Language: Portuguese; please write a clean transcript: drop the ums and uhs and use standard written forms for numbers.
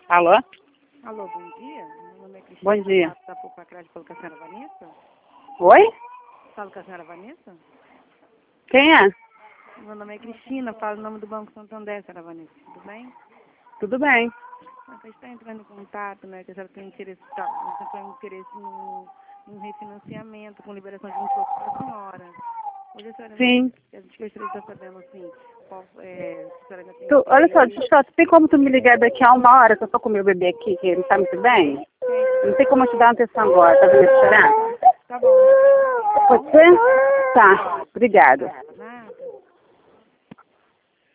Alô? Alô, bom dia. Meu nome é Cristina. Bom dia. Está por atrás pela senhora Vanessa? Oi? Fala com a senhora Vanessa? Quem é? Meu nome é Cristina, falo em nome do Banco Santander, senhora Vanessa. Tudo bem? Tudo bem. A gente está entrando em contato, né? Que a senhora tem interesse, tem interesse no refinanciamento, com liberação de imposto para a senhora. Hoje a senhora, Sim. a gente gostaria de estar sabendo, assim, qual, se a senhora ainda tem Olha só, interesse. Xuxa, tem como tu me ligar daqui a 1 hora que eu tô com meu bebê aqui, que ele tá muito bem? Não tem como eu te dar uma atenção agora, tá vendo esperando? Tá bom. Pode ser? Tá, obrigada.